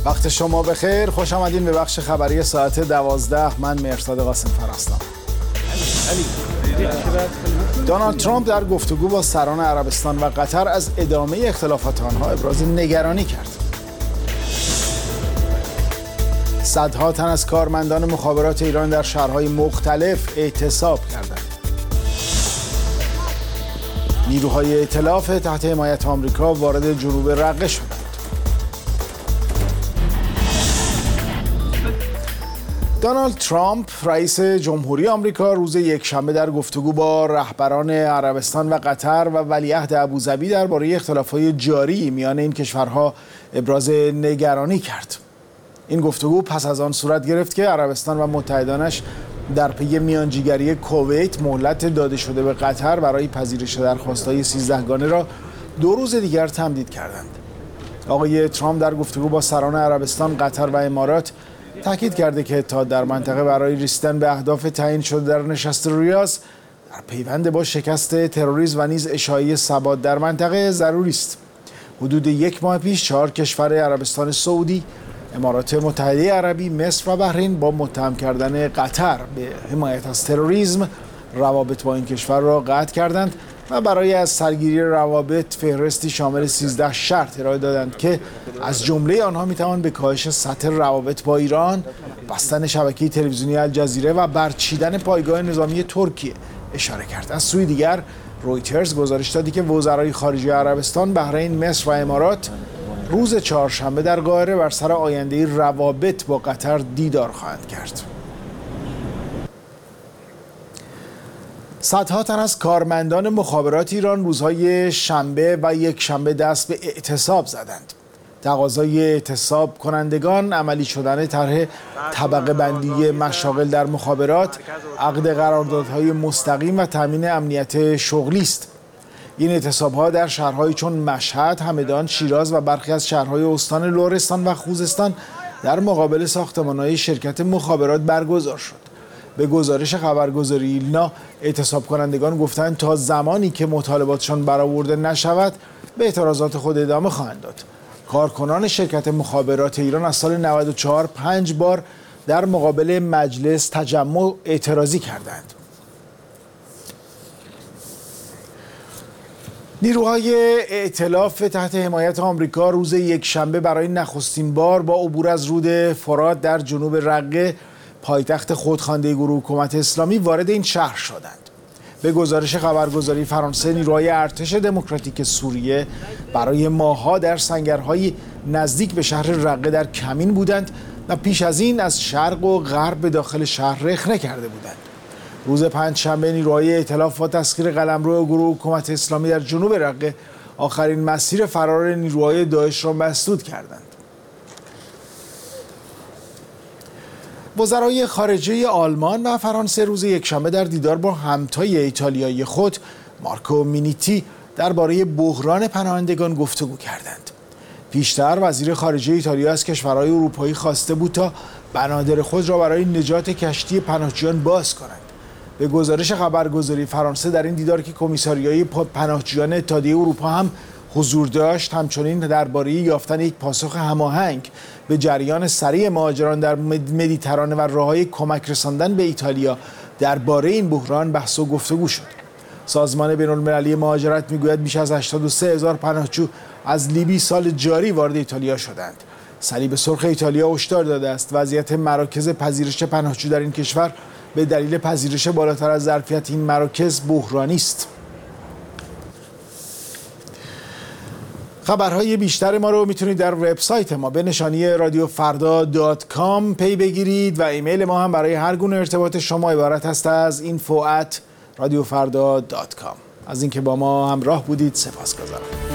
وقت شما بخیر، خوش آمدین به بخش خبری ساعت 12. من مرصاد قاسم هستم. دونالد ترامپ در گفتگو با سران عربستان و قطر از ادامه اختلافات آنها ابراز نگرانی کرد. صدها تن از کارمندان مخابرات ایران در شهرهای مختلف اعتصاب کردند. نیروهای ائتلاف تحت حمایت آمریکا وارد جنوب رقه شدند. دونالد ترامپ رئیس جمهوری آمریکا روز یکشنبه در گفتگو با رهبران عربستان و قطر و ولیعهد ابوظبی درباره اختلافات جاری میان این کشورها ابراز نگرانی کرد. این گفتگو پس از آن صورت گرفت که عربستان و متحدانش در پی میانجیگری کویت مهلت داده شده به قطر برای پذیرش درخواست‌های 13 گانه را 2 روز دیگر تمدید کردند. آقای ترامپ در گفتگو با سران عربستان، قطر و امارات تاکید کرده که اتحاد در منطقه برای رسیدن به اهداف تعیین شده در نشست ریاض در پیوند با شکست تروریسم و نیز اشاعه ثبات در منطقه ضروری است. حدود 1 ماه پیش 4 کشور عربستان سعودی، امارات متحده عربی، مصر و بحرین با متهم کردن قطر به حمایت از تروریسم روابط با این کشور را قطع کردند و برای از سرگیری روابط فهرستی شامل 13 شرط ارائه دادند که از جمله آنها میتوان به کاهش سطح روابط با ایران، بستن شبکه تلویزیونی الجزیره و برچیدن پایگاه نظامی ترکیه اشاره کرد. از سوی دیگر رویترز گزارش دادی که وزرای خارجه عربستان، بحرین، مصر و امارات روز چهارشنبه در قاهره بر سر آینده روابط با قطر دیدار خواهند کرد. صدها تن از کارمندان مخابرات ایران روزهای شنبه و یکشنبه دست به اعتصاب زدند. تقاضای اعتصاب کنندگان عملی شدن طرح طبقه بندی مشاغل در مخابرات، عقد قراردادهای مستقیم و تامین امنیت شغلی است. این اعتصاب‌ها در شهرهایی چون مشهد، همدان، شیراز و برخی از شهرهای استان لرستان و خوزستان در مقابل ساختمان‌های شرکت مخابرات برگزار شد. به گزارش خبرگزاری ایلنا، اعتصاب کنندگان گفتند تا زمانی که مطالباتشان برآورده نشود به اعتراضات خود ادامه خواهند داد. کارکنان شرکت مخابرات ایران از سال 94 5 بار در مقابل مجلس تجمع اعتراضی کردند. نیروهای ائتلاف تحت حمایت آمریکا روز یکشنبه برای نخستین بار با عبور از رود فرات در جنوب رقه، پایتخت خودخوانده گروه حکومت اسلامی، وارد این شهر شدند. به گزارش خبرگزاری فرانسه، نیروهای ارتش دموکراتیک سوریه برای ماه‌ها در سنگرهای نزدیک به شهر رقه در کمین بودند و پیش از این از شرق و غرب به داخل شهر رخنه کرده بودند. روز پنجشنبه نیروهای ائتلاف با تسخیر قلمرو گروه حکومت اسلامی در جنوب رقه آخرین مسیر فرار نیروهای داعش را مسدود کردند. وزرای خارجه آلمان و فرانسه روز یکشنبه در دیدار با همتای ایتالیایی خود مارکو مینیتی درباره بحران پناهندگان گفتگو کردند. پیشتر وزیر خارجه ایتالیا از کشورهای اروپایی خواسته بود تا بنادر خود را برای نجات کشتی پناهجویان باز کنند. به گزارش خبرگزاری فرانسه، در این دیدار که کمیساریای پناهجویان اتحادیه اروپا هم حضور داشت، همچنین درباره یافتن یک پاسخ هماهنگ به جریان سریع مهاجران در مدیترانه و راههای کمک رساندن به ایتالیا درباره این بحران بحث و گفتگو شد. سازمان بین‌المللی مهاجرت میگوید بیش از 83,000 پناهجو از لیبی سال جاری وارد ایتالیا شدند. صلیب سرخ ایتالیا هشدار داده است وضعیت مراکز پذیرش پناهجو در این کشور به دلیل پذیرش بالاتر از ظرفیت این مراکز بحرانی است. خبرهای بیشتر ما رو میتونید در وبسایت ما به نشانی radiofrda.com پی بگیرید و ایمیل ما هم برای هر گونه ارتباط شما عبارت است از info@radiofrda.com. از اینکه با ما همراه بودید سپاسگزارم.